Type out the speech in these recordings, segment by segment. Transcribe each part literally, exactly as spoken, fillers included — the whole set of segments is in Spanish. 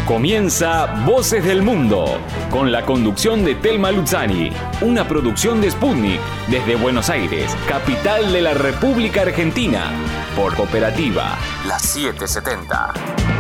Comienza Voces del Mundo, con la conducción de Telma Luzzani, una producción de Sputnik, desde Buenos Aires, capital de la República Argentina, por Cooperativa, la setecientos setenta.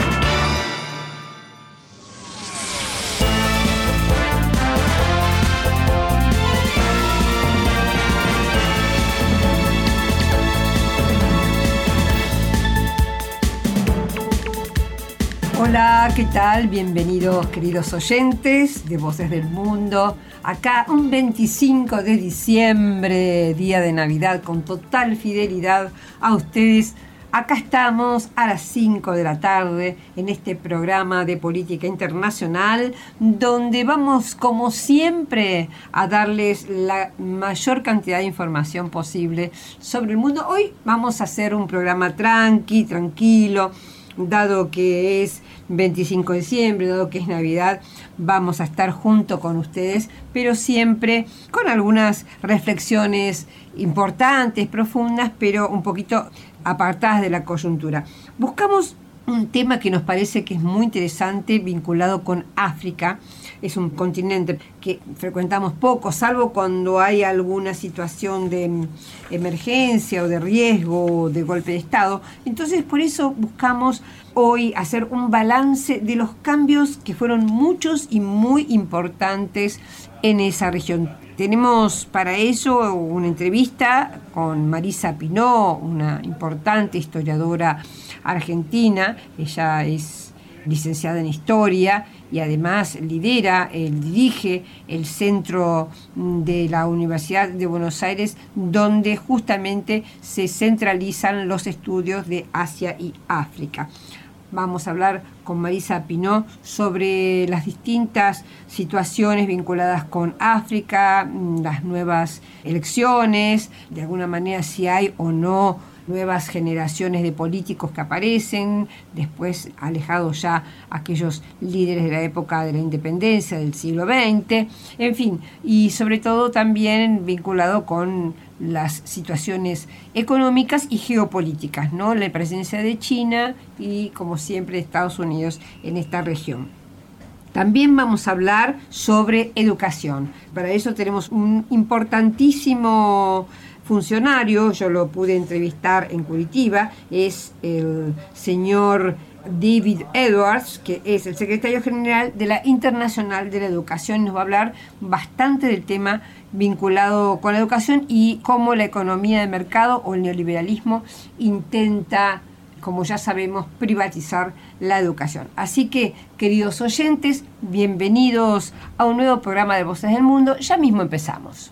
Hola, ¿qué tal? Bienvenidos, queridos oyentes de Voces del Mundo. Acá un veinticinco de diciembre, día de Navidad, con total fidelidad a ustedes. Acá estamos a las cinco de la tarde en este programa de política internacional, donde vamos, como siempre, a darles la mayor cantidad de información posible sobre el mundo. Hoy vamos a hacer un programa tranqui, tranquilo, dado que es veinticinco de diciembre, dado que es Navidad, vamos a estar junto con ustedes, pero siempre con algunas reflexiones importantes, profundas, pero un poquito apartadas de la coyuntura. Buscamos un tema que nos parece que es muy interesante, vinculado con África. Es un continente que frecuentamos poco, salvo cuando hay alguna situación de emergencia o de riesgo o de golpe de Estado. Entonces, por eso buscamos hoy hacer un balance de los cambios que fueron muchos y muy importantes en esa región. Tenemos para ello una entrevista con Marisa Pinó, una importante historiadora argentina. Ella es licenciada en Historia y además lidera, él dirige el centro de la Universidad de Buenos Aires, donde justamente se centralizan los estudios de Asia y África. Vamos a hablar con Marisa Pinó sobre las distintas situaciones vinculadas con África, las nuevas elecciones, de alguna manera si hay o no nuevas generaciones de políticos que aparecen, después alejados ya aquellos líderes de la época de la independencia del siglo veinte, en fin, y sobre todo también vinculado con las situaciones económicas y geopolíticas, ¿no? La presencia de China y, como siempre, de Estados Unidos en esta región. También vamos a hablar sobre educación. Para eso tenemos un importantísimo funcionario, yo lo pude entrevistar en Curitiba, es el señor David Edwards, que es el secretario general de la Internacional de la Educación, y nos va a hablar bastante del tema vinculado con la educación y cómo la economía de mercado o el neoliberalismo intenta, como ya sabemos, privatizar la educación. Así que, queridos oyentes, bienvenidos a un nuevo programa de Voces del Mundo. Ya mismo empezamos.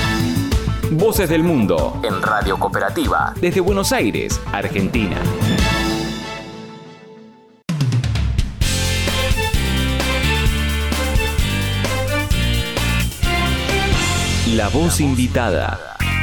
Voces del Mundo, en Radio Cooperativa, desde Buenos Aires, Argentina. La voz invitada.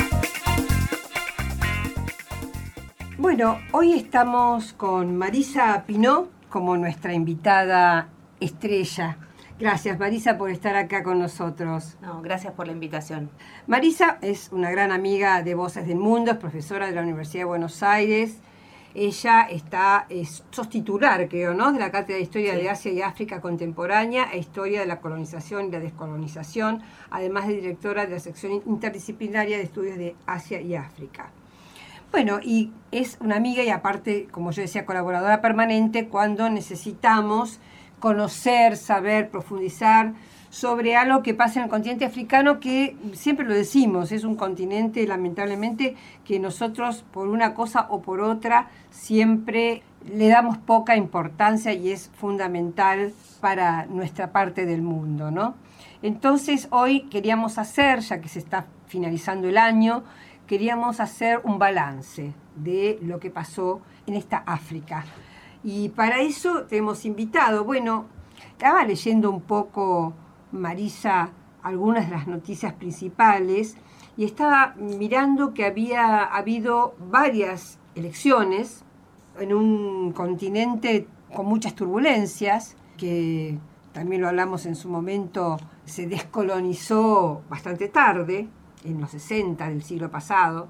Bueno, hoy estamos con Marisa Pinó como nuestra invitada estrella. Gracias, Marisa, por estar acá con nosotros. No, gracias por la invitación. Marisa es una gran amiga de Voces del Mundo, es profesora de la Universidad de Buenos Aires. Ella está, es, sos titular, creo, ¿no?, de la Cátedra de Historia sí. de Asia y África Contemporánea e Historia de la Colonización y la Descolonización, además de directora de la sección interdisciplinaria de estudios de Asia y África. Bueno, y es una amiga y aparte, como yo decía, colaboradora permanente cuando necesitamos conocer, saber, profundizar sobre algo que pasa en el continente africano, que siempre lo decimos, es un continente lamentablemente que nosotros por una cosa o por otra siempre le damos poca importancia y es fundamental para nuestra parte del mundo, ¿no? Entonces hoy queríamos hacer, ya que se está finalizando el año, queríamos hacer un balance de lo que pasó en esta África. Y para eso te hemos invitado. Bueno, estaba leyendo un poco, Marisa, algunas de las noticias principales y estaba mirando que había habido varias elecciones en un continente con muchas turbulencias, que también lo hablamos en su momento, se descolonizó bastante tarde, en los sesenta del siglo pasado,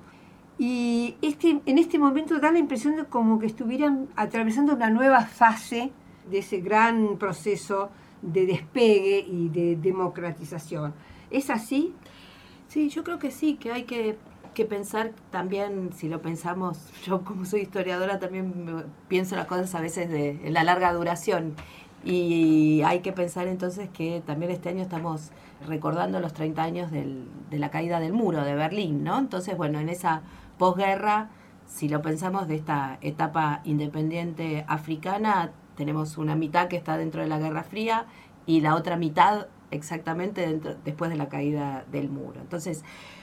y este, en este momento da la impresión de como que estuvieran atravesando una nueva fase de ese gran proceso de despegue y de democratización. ¿Es así? Sí, yo creo que sí, que hay que, que pensar también, si lo pensamos, yo como soy historiadora también me, pienso las cosas a veces de en la larga duración, y hay que pensar entonces que también este año estamos recordando los treinta años del, de la caída del muro de Berlín, ¿no? Entonces, bueno, en esa posguerra, si lo pensamos de esta etapa independiente africana, tenemos una mitad que está dentro de la Guerra Fría y la otra mitad exactamente dentro, después de la caída del muro. Entonces,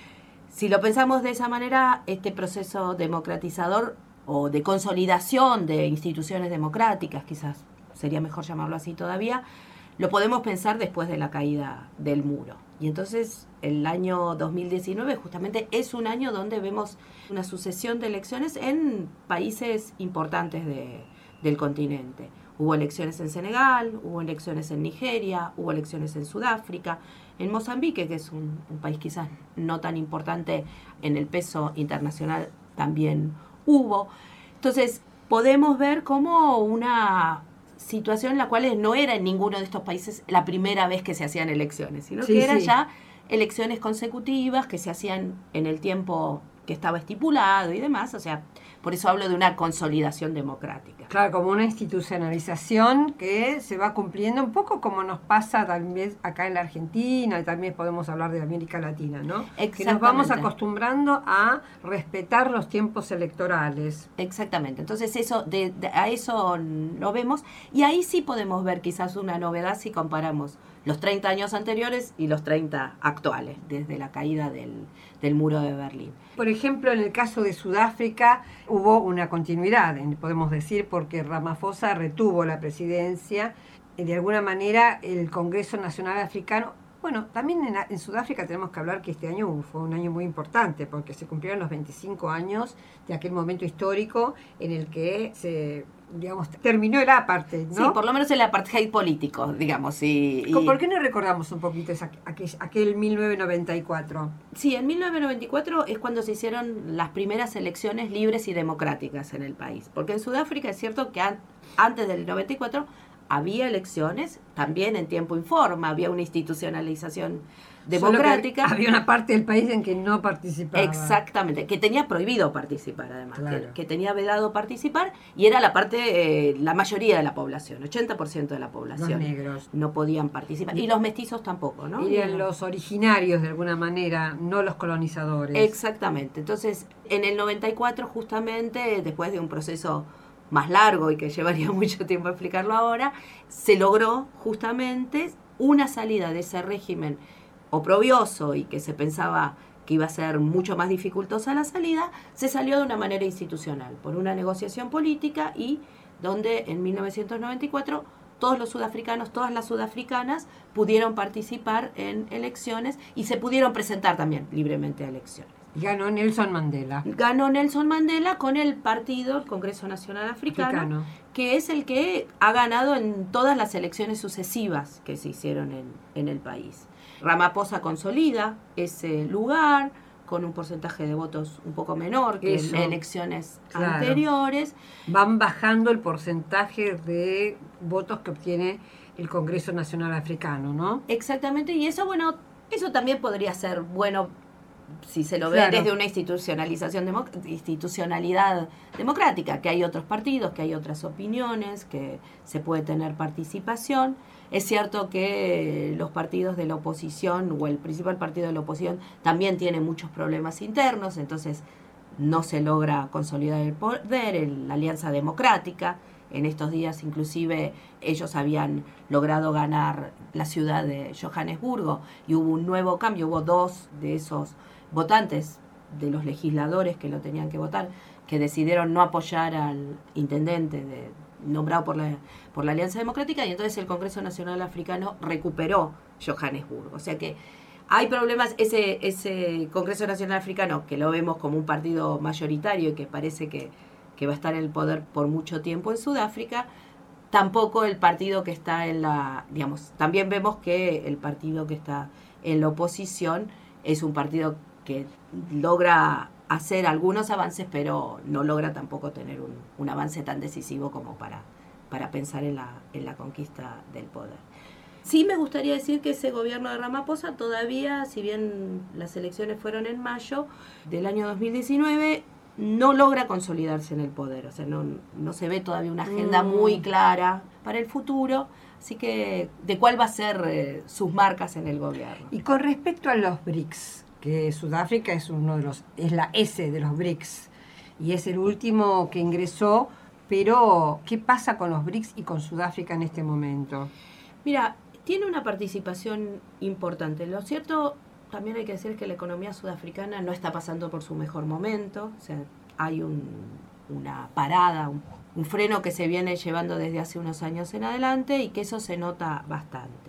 si lo pensamos de esa manera, este proceso democratizador o de consolidación de instituciones democráticas, quizás sería mejor llamarlo así todavía, lo podemos pensar después de la caída del muro. Y entonces el año dos mil diecinueve justamente es un año donde vemos una sucesión de elecciones en países importantes de, del continente. Hubo elecciones en Senegal, hubo elecciones en Nigeria, hubo elecciones en Sudáfrica, en Mozambique, que es un, un país quizás no tan importante en el peso internacional, también hubo. Entonces podemos ver como una situación en la cual no era en ninguno de estos países la primera vez que se hacían elecciones, sino sí, que eran sí. ya elecciones consecutivas que se hacían en el tiempo que estaba estipulado y demás, o sea, por eso hablo de una consolidación democrática. Claro, como una institucionalización que se va cumpliendo un poco como nos pasa también acá en la Argentina, y también podemos hablar de América Latina, ¿no? Que nos vamos acostumbrando a respetar los tiempos electorales. Exactamente, entonces eso de, de, a eso lo vemos, y ahí sí podemos ver quizás una novedad si comparamos los treinta años anteriores y los treinta actuales, desde la caída del, del muro de Berlín. Por ejemplo, en el caso de Sudáfrica hubo una continuidad, podemos decir, porque Ramaphosa retuvo la presidencia. De alguna manera, el Congreso Nacional Africano, bueno, también en, en Sudáfrica tenemos que hablar que este año fue un año muy importante, porque se cumplieron los veinticinco años de aquel momento histórico en el que se, digamos, terminó el apartheid, ¿no? Sí, por lo menos el apartheid político, digamos. Y, y... ¿Por qué no recordamos un poquito esa, aquel, aquel mil novecientos noventa y cuatro? Sí, en mil novecientos noventa y cuatro es cuando se hicieron las primeras elecciones libres y democráticas en el país. Porque en Sudáfrica es cierto que an, antes del noventa y cuatro había elecciones, también en tiempo informa, había una institucionalización democrática. Había una parte del país en que no participaba. Exactamente, que tenía prohibido participar además, claro. que, que tenía vedado participar, y era la parte, eh, la mayoría de la población, ochenta por ciento de la población. Los negros. No podían participar, y, y los mestizos tampoco, ¿no? Eran los originarios de alguna manera, no los colonizadores. Exactamente, entonces en el noventa y cuatro justamente, después de un proceso más largo y que llevaría mucho tiempo explicarlo ahora, se logró justamente una salida de ese régimen oprobioso y que se pensaba que iba a ser mucho más dificultosa la salida, se salió de una manera institucional, por una negociación política, y donde en mil novecientos noventa y cuatro todos los sudafricanos, todas las sudafricanas pudieron participar en elecciones y se pudieron presentar también libremente a elecciones. Ganó Nelson Mandela. Ganó Nelson Mandela con el partido, el Congreso Nacional Africano, Africano, que es el que ha ganado en todas las elecciones sucesivas que se hicieron en, en el país. Ramaphosa consolida ese lugar con un porcentaje de votos un poco menor que Eso. en elecciones claro. anteriores. Van bajando el porcentaje de votos que obtiene el Congreso Nacional Africano, ¿no? Exactamente, y eso, bueno, eso también podría ser bueno si se lo ve claro. desde una institucionalización democ- institucionalidad democrática, que hay otros partidos, que hay otras opiniones, que se puede tener participación. Es cierto que los partidos de la oposición, o el principal partido de la oposición, también tiene muchos problemas internos, entonces no se logra consolidar el poder, el, la Alianza Democrática. En estos días inclusive ellos habían logrado ganar la ciudad de Johannesburgo y hubo un nuevo cambio, hubo dos de esos votantes, de los legisladores que lo tenían que votar, que decidieron no apoyar al intendente de, nombrado por la, por la Alianza Democrática, y entonces el Congreso Nacional Africano recuperó Johannesburgo. O sea que hay problemas, ese, ese Congreso Nacional Africano, que lo vemos como un partido mayoritario y que parece que que va a estar en el poder por mucho tiempo en Sudáfrica, tampoco el partido que está en la, digamos, también vemos que el partido que está en la oposición es un partido que logra hacer algunos avances, pero no logra tampoco tener un, un avance tan decisivo como para para pensar en la, en la conquista del poder. Sí me gustaría decir que ese gobierno de Ramaphosa todavía, si bien las elecciones fueron en mayo del año dos mil diecinueve, no logra consolidarse en el poder. O sea, no, no se ve todavía una agenda Mm. muy clara para el futuro. Así que, ¿de cuál va a ser eh, sus marcas en el gobierno? Y con respecto a los B R I C S, que Sudáfrica es uno de los, es la S de los B R I C S, y es el último que ingresó, pero ¿qué pasa con los B R I C S y con Sudáfrica en este momento? Mira, tiene una participación importante. Lo cierto, también hay que decir que la economía sudafricana no está pasando por su mejor momento. O sea, hay un, una parada, un, un freno que se viene llevando desde hace unos años en adelante y que eso se nota bastante.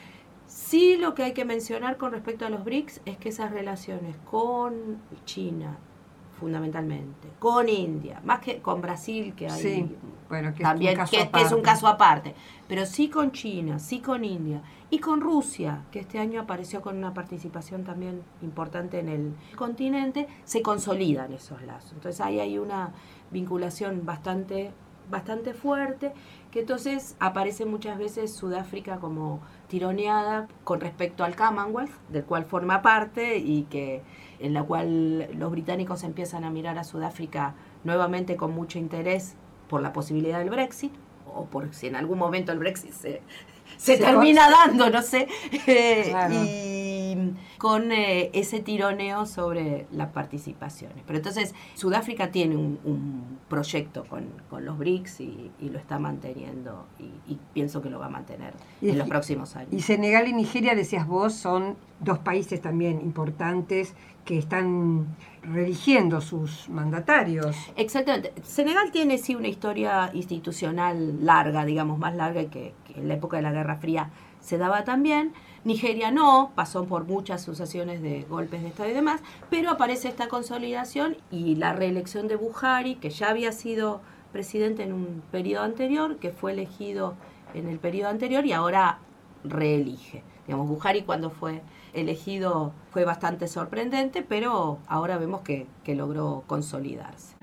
Sí, lo que hay que mencionar con respecto a los B R I C S es que esas relaciones con China, fundamentalmente, con India, más que con Brasil, que hay Sí, bueno, que también, es un caso que, que es un aparte. caso aparte, pero sí con China, sí con India y con Rusia, que este año apareció con una participación también importante en el continente, se consolidan esos lazos. Entonces ahí hay una vinculación bastante, bastante fuerte, que entonces aparece muchas veces Sudáfrica como tironeada con respecto al Commonwealth, del cual forma parte y que en la cual los británicos empiezan a mirar a Sudáfrica nuevamente con mucho interés por la posibilidad del Brexit, o por si en algún momento el Brexit se, se, se termina con... dando, no sé, eh, claro. Y con eh, ese tironeo sobre las participaciones. Pero entonces Sudáfrica tiene un, un proyecto con, con los B R I C S y, y lo está manteniendo y, y pienso que lo va a mantener y, en los próximos años. Y Senegal y Nigeria, decías vos, son dos países también importantes que están religiendo sus mandatarios. Exactamente. Senegal tiene sí una historia institucional larga, digamos, más larga que, que en la época de la Guerra Fría se daba también. Nigeria no, pasó por muchas sucesiones de golpes de Estado y demás, pero aparece esta consolidación y la reelección de Buhari, que ya había sido presidente en un periodo anterior, que fue elegido en el periodo anterior y ahora reelige. Digamos, Buhari cuando fue elegido fue bastante sorprendente, pero ahora vemos que, que logró consolidarse.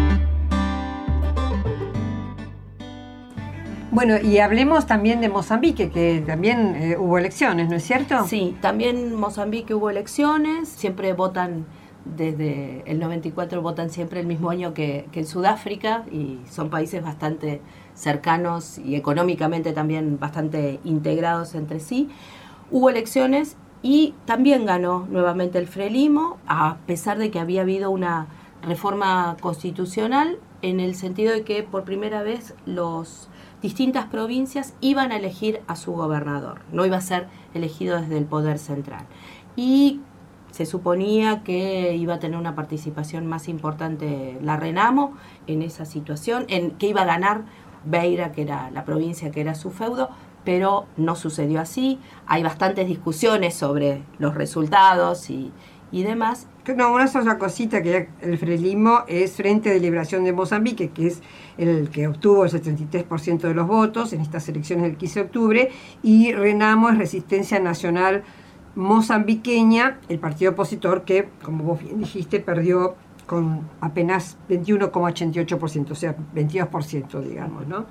Bueno, y hablemos también de Mozambique, que también eh, hubo elecciones, ¿no es cierto? Sí, también en Mozambique hubo elecciones, siempre votan, desde el noventa y cuatro votan siempre el mismo año que, que en Sudáfrica, y son países bastante cercanos y económicamente también bastante integrados entre sí. Hubo elecciones y también ganó nuevamente el Frelimo, a pesar de que había habido una reforma constitucional en el sentido de que por primera vez los distintas provincias iban a elegir a su gobernador, no iba a ser elegido desde el poder central. Y se suponía que iba a tener una participación más importante la Renamo en esa situación, en que iba a ganar Beira, que era la provincia que era su feudo, pero no sucedió así. Hay bastantes discusiones sobre los resultados y, y demás. No, una sola cosita, que el Frelimo es Frente de Liberación de Mozambique, que es el que obtuvo el setenta y tres por ciento de los votos en estas elecciones del quince de octubre, y Renamo es Resistencia Nacional Mozambiqueña, el partido opositor que, como vos bien dijiste, perdió con apenas veintiuno coma ochenta y ocho por ciento, o sea, veintidós por ciento, digamos, ¿no?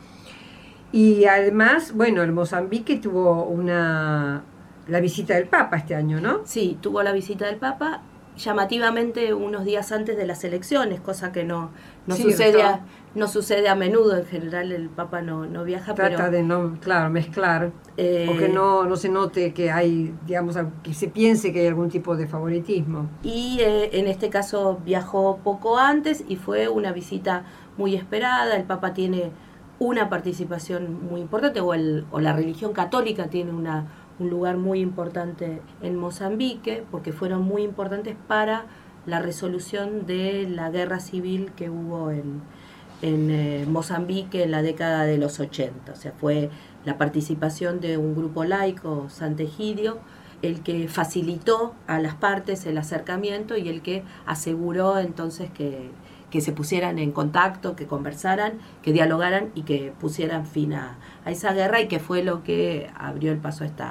Y además, bueno, el Mozambique tuvo una la visita del Papa este año, ¿no? Sí, tuvo la visita del Papa, llamativamente unos días antes de las elecciones, cosa que no, no, sí, sucede, a, no sucede a menudo. En general el Papa no, no viaja. Trata pero, de no, claro, mezclar, eh, o que no, no se note que hay, digamos, que se piense que hay algún tipo de favoritismo. Y eh, en este caso viajó poco antes y fue una visita muy esperada. El Papa tiene una participación muy importante, o, el, o la religión católica tiene una un lugar muy importante en Mozambique, porque fueron muy importantes para la resolución de la guerra civil que hubo en, en eh, Mozambique en la década de los ochenta. O sea, fue la participación de un grupo laico, Sant'Egidio, el que facilitó a las partes el acercamiento y el que aseguró entonces que, que se pusieran en contacto, que conversaran, que dialogaran y que pusieran fin a, a esa guerra, y que fue lo que abrió el paso a esta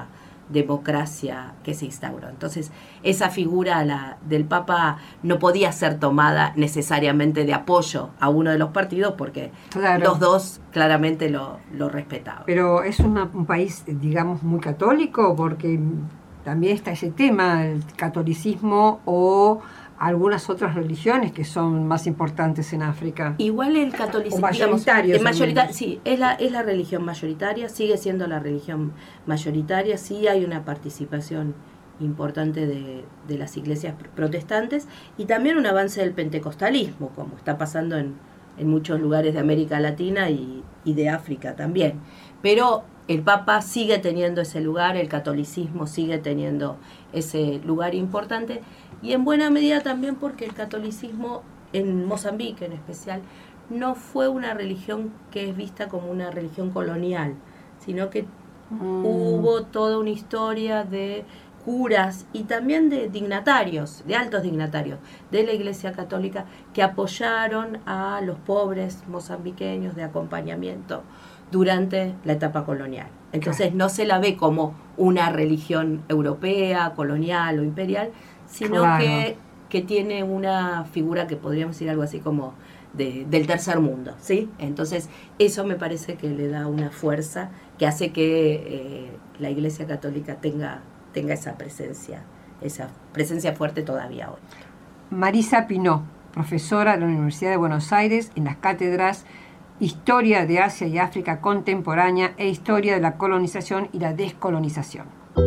democracia que se instauró. Entonces, esa figura la, del Papa no podía ser tomada necesariamente de apoyo a uno de los partidos porque claro, los dos claramente lo, lo respetaban. Pero es una, un país, digamos, muy católico, porque también está ese tema, el catolicismo o algunas otras religiones que son más importantes en África. Igual el catolicismo, mayoritario, digamos, mayorita- sí, es la, es la religión mayoritaria, sigue siendo la religión mayoritaria, sí hay una participación importante de, de las iglesias protestantes y también un avance del pentecostalismo, como está pasando en, en muchos lugares de América Latina y, y de África también. Pero el Papa sigue teniendo ese lugar, el catolicismo sigue teniendo ese lugar importante, y en buena medida también porque el catolicismo en Mozambique en especial no fue una religión que es vista como una religión colonial, sino que mm. hubo toda una historia de curas y también de dignatarios, de altos dignatarios de la Iglesia Católica que apoyaron a los pobres mozambiqueños de acompañamiento durante la etapa colonial. Entonces claro, no se la ve como una religión europea, colonial o imperial, sino claro, que, que tiene una figura que podríamos decir algo así como de, del tercer mundo, ¿sí? Entonces eso me parece que le da una fuerza que hace que eh, la Iglesia Católica tenga, tenga esa presencia, esa presencia fuerte todavía hoy. Marisa Pinó, profesora de la Universidad de Buenos Aires en las cátedras Historia de Asia y África Contemporánea e Historia de la Colonización y la Descolonización.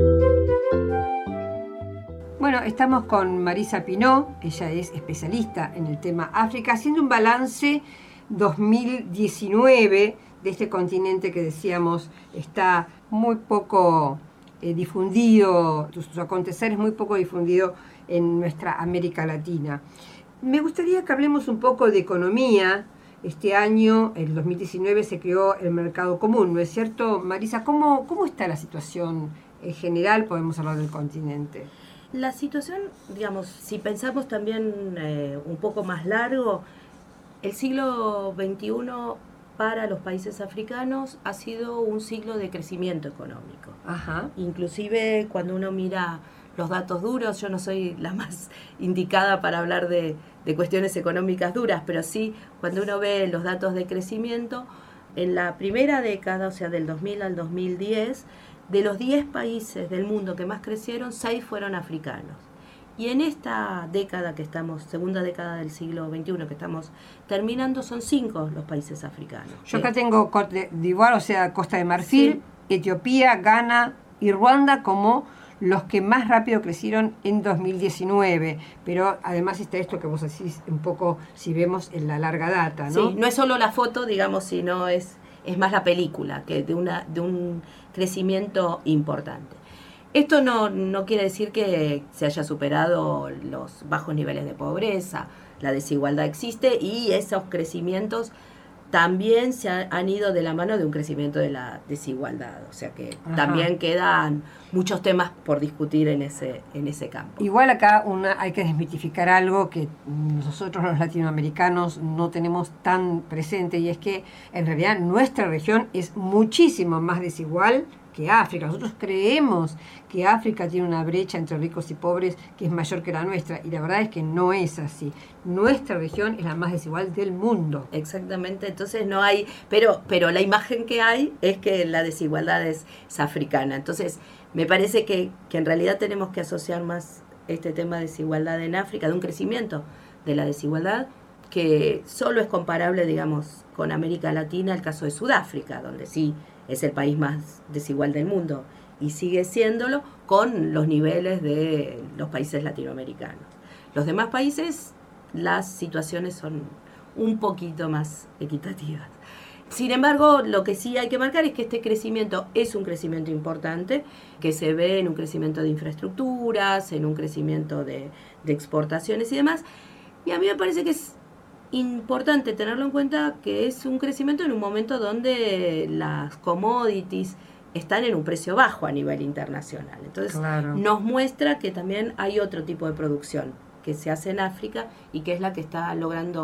Bueno, estamos con Marisa Pinó, ella es especialista en el tema África, haciendo un balance dos mil diecinueve de este continente que decíamos está muy poco eh, difundido, sus aconteceres muy poco difundido en nuestra América Latina. Me gustaría que hablemos un poco de economía. Este año, el dos mil diecinueve, se creó el mercado común, ¿no es cierto, Marisa? ¿Cómo, cómo está la situación en general? Podemos hablar del continente. La situación, digamos, si pensamos también eh, un poco más largo, el siglo veintiuno para los países africanos ha sido un siglo de crecimiento económico. Ajá. Inclusive cuando uno mira los datos duros, yo no soy la más indicada para hablar de, de cuestiones económicas duras, pero sí cuando uno ve los datos de crecimiento, en la primera década, o sea del dos mil al dos mil diez, de los diez países del mundo que más crecieron, seis fueron africanos. Y en esta década que estamos, segunda década del siglo veintiuno que estamos terminando, son cinco los países africanos. Yo acá tengo Côte d'Ivoire, o sea, Costa de Marfil, sí, Etiopía, Ghana y Ruanda como los que más rápido crecieron en dos mil diecinueve, pero además está esto que vos decís un poco, si vemos en la larga data, ¿no? Sí, no es solo la foto, digamos, sino es, es más la película, que de, una, de un crecimiento importante. Esto no, no quiere decir que se haya superado los bajos niveles de pobreza, la desigualdad existe y esos crecimientos también se ha, han ido de la mano de un crecimiento de la desigualdad, o sea que Ajá. también quedan muchos temas por discutir en ese en ese campo. Igual acá una, hay que desmitificar algo que nosotros los latinoamericanos no tenemos tan presente, y es que en realidad nuestra región es muchísimo más desigual que África. Nosotros creemos que África tiene una brecha entre ricos y pobres que es mayor que la nuestra, y la verdad es que no es así. Nuestra región es la más desigual del mundo. Exactamente, entonces no hay, pero pero la imagen que hay es que la desigualdad es, es africana. Entonces me parece que, que en realidad tenemos que asociar más este tema de desigualdad en África, de un crecimiento de la desigualdad, que solo es comparable, digamos, con América Latina, el caso de Sudáfrica, donde sí es el país más desigual del mundo y sigue siéndolo con los niveles de los países latinoamericanos. Los demás países, las situaciones son un poquito más equitativas. Sin embargo, lo que sí hay que marcar es que este crecimiento es un crecimiento importante, que se ve en un crecimiento de infraestructuras, en un crecimiento de, de exportaciones y demás. Y a mí me parece que es importante tenerlo en cuenta, que es un crecimiento en un momento donde las commodities están en un precio bajo a nivel internacional. Entonces, claro, nos muestra que también hay otro tipo de producción que se hace en África y que es la que está logrando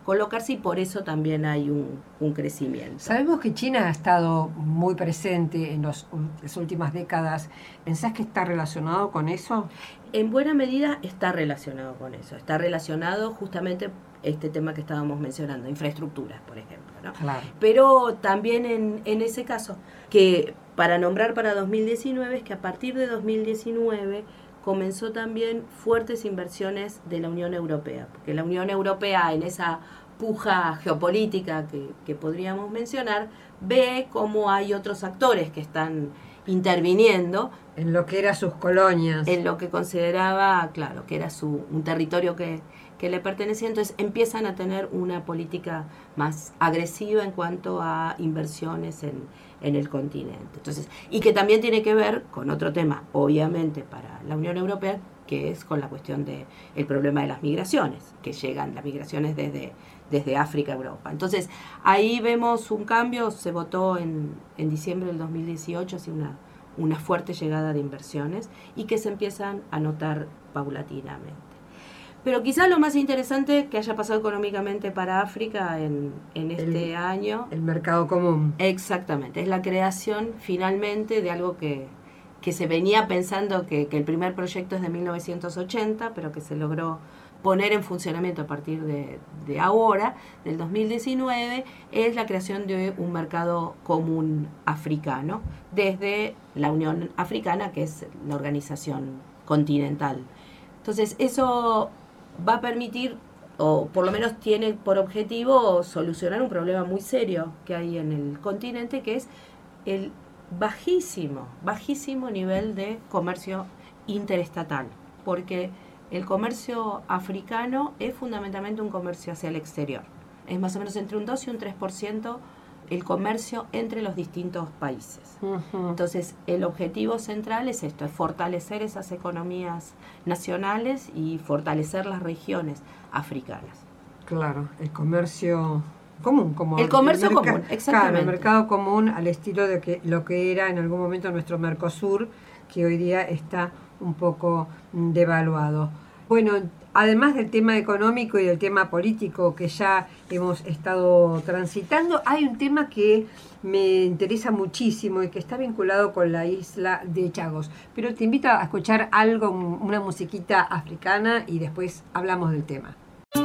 colocarse y por eso también hay un, un crecimiento. Sabemos que China ha estado muy presente en los, las últimas décadas. ¿Pensás que está relacionado con eso? En buena medida está relacionado con eso. Está relacionado justamente este tema que estábamos mencionando, infraestructuras, por ejemplo, ¿no? Claro. Pero también en, en ese caso, que para nombrar para dos mil diecinueve, es que a partir de dos mil diecinueve comenzó también fuertes inversiones de la Unión Europea, porque la Unión Europea en esa puja geopolítica que, que podríamos mencionar, ve cómo hay otros actores que están interviniendo en lo que eran sus colonias, en lo que consideraba, claro, que era su un territorio que, que le pertenecía. Entonces empiezan a tener una política más agresiva en cuanto a inversiones en, en el continente. Entonces, y que también tiene que ver con otro tema, obviamente, para la Unión Europea, que es con la cuestión de el problema de las migraciones, que llegan las migraciones desde, desde África a Europa. Entonces, ahí vemos un cambio. Se votó en, en diciembre del dos mil dieciocho, así una, una fuerte llegada de inversiones y que se empiezan a notar paulatinamente. Pero quizás lo más interesante que haya pasado económicamente para África en, en este el, año... El mercado común. Exactamente, es la creación finalmente de algo que, que se venía pensando que, que el primer proyecto es de mil novecientos ochenta, pero que se logró poner en funcionamiento a partir de, de ahora, del dos mil diecinueve, es la creación de un mercado común africano, desde la Unión Africana, que es la organización continental. Entonces, eso va a permitir, o por lo menos tiene por objetivo, solucionar un problema muy serio que hay en el continente, que es el bajísimo, bajísimo nivel de comercio interestatal, porque el comercio africano es fundamentalmente un comercio hacia el exterior. Es más o menos entre un dos y un tres por ciento el comercio entre los distintos países. Uh-huh. Entonces, el objetivo central es esto, es fortalecer esas economías nacionales y fortalecer las regiones africanas. Claro, el comercio común. Como el comercio el merc- común, exactamente. Claro, el mercado común al estilo de que lo que era en algún momento nuestro Mercosur, que hoy día está un poco devaluado. Bueno, además del tema económico y del tema político que ya hemos estado transitando, hay un tema que me interesa muchísimo y que está vinculado con la isla de Chagos. Pero te invito a escuchar algo, una musiquita africana, y después hablamos del tema.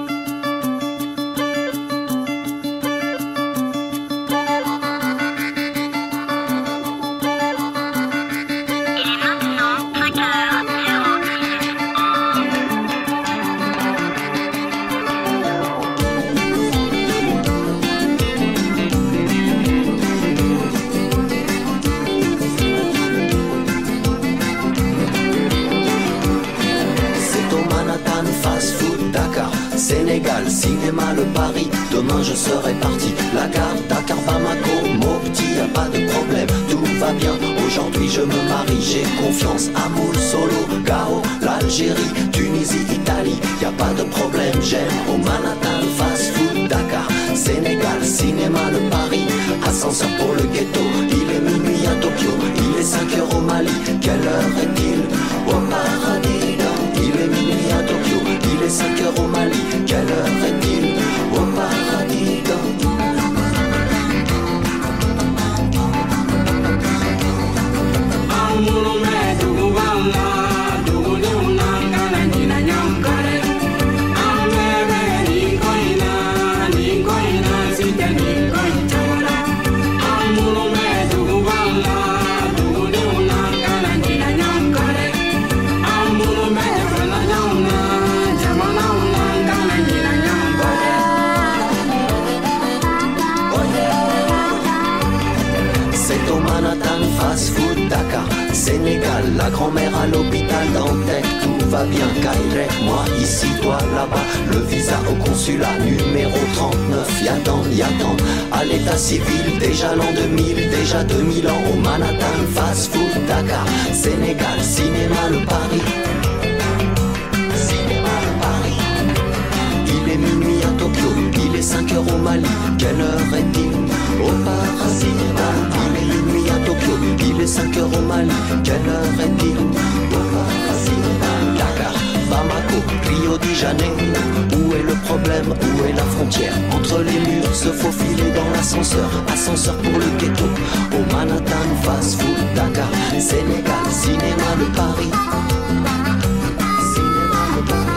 Sénégal, cinéma, le Paris, demain je serai parti. La gare, Dakar, Bamako, Mopti, y a pas de problème, tout va bien. Aujourd'hui je me marie, j'ai confiance, amour, solo, Gao, l'Algérie, Tunisie, Italie, y a pas de problème, j'aime au Manhattan, fast food, Dakar, Sénégal, cinéma, le Paris, ascenseur pour le ghetto, il est minuit à Tokyo, il est cinq heures au Mali, quelle heure est-il au paradis? Il est minuit à Tokyo, il est cinq heures au Mali, quelle heure est-il au paradis? Fast food, Dakar, Sénégal, la grand-mère à l'hôpital Dantec, tout va bien, Kairek, moi ici, toi là-bas, le visa au consulat numéro trente-neuf, y'attend, y'attend, à l'état civil, déjà l'an deux mille, déjà deux mille ans, au Manhattan, fast food, Dakar, Sénégal, cinéma, le Paris, cinéma, le Paris, il est minuit à Tokyo, il est cinq heures au Mali, quelle heure est-il au paradis? Il est minuit à Tokyo, il est cinq heures au Mali, quelle heure est-il au paradis? Dakar, Bamako, Rio de Janeiro. Où est le problème, où est la frontière? Entre les murs, se faufiler dans l'ascenseur. Ascenseur pour le ghetto, au Manhattan, fast food, Dakar, Sénégal, cinéma de Paris. Cinéma de Paris.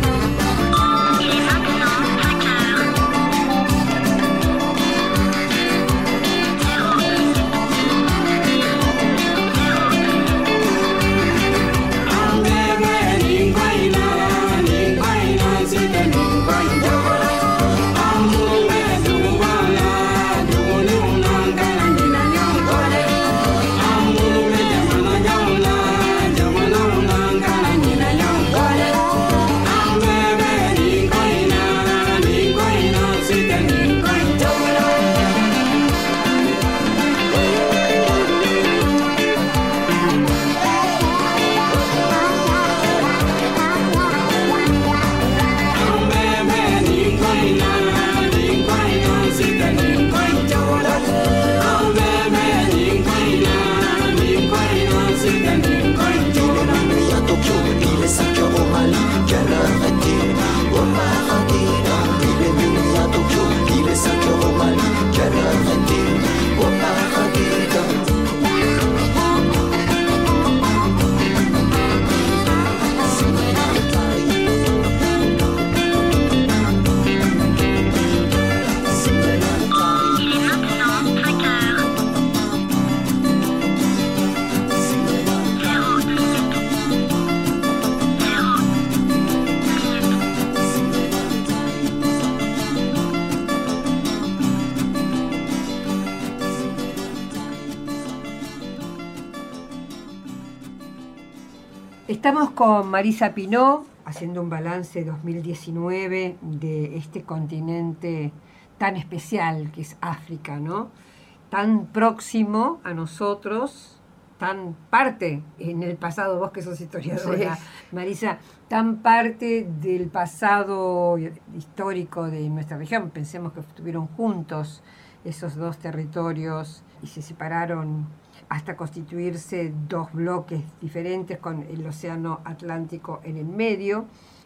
Estamos con Marisa Pinó haciendo un balance dos mil diecinueve de este continente tan especial que es África, ¿no? Tan próximo a nosotros, tan parte en el pasado, vos que sos historiadora, sí. Marisa, tan parte del pasado histórico de nuestra región. Pensemos que estuvieron juntos esos dos territorios y se separaron hasta constituirse dos bloques diferentes con el océano Atlántico en el medio.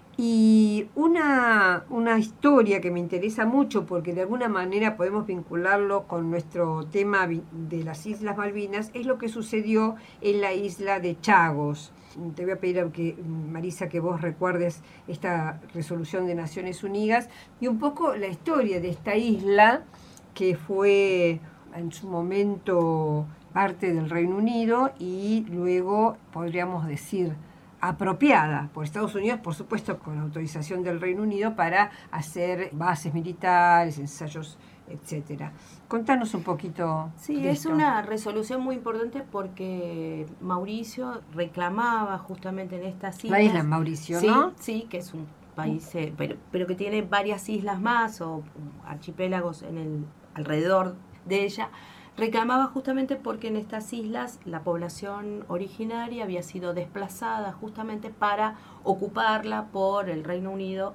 Y una, una historia que me interesa mucho porque de alguna manera podemos vincularlo con nuestro tema de las Islas Malvinas es lo que sucedió en la isla de Chagos. Te voy a pedir, a que, Marisa, que vos recuerdes esta resolución de Naciones Unidas y un poco la historia de esta isla que fue en su momento parte del Reino Unido y luego, podríamos decir, apropiada por Estados Unidos, por supuesto con autorización del Reino Unido, para hacer bases militares, ensayos, etcétera. Contanos un poquito. Sí, de es esto. una resolución muy importante porque Mauricio reclamaba justamente en estas islas. La isla Mauricio, ¿no? Sí, sí, que es un país, eh, pero, pero que tiene varias islas más o archipiélagos en el alrededor de ella. Reclamaba justamente porque en estas islas la población originaria había sido desplazada justamente para ocuparla por el Reino Unido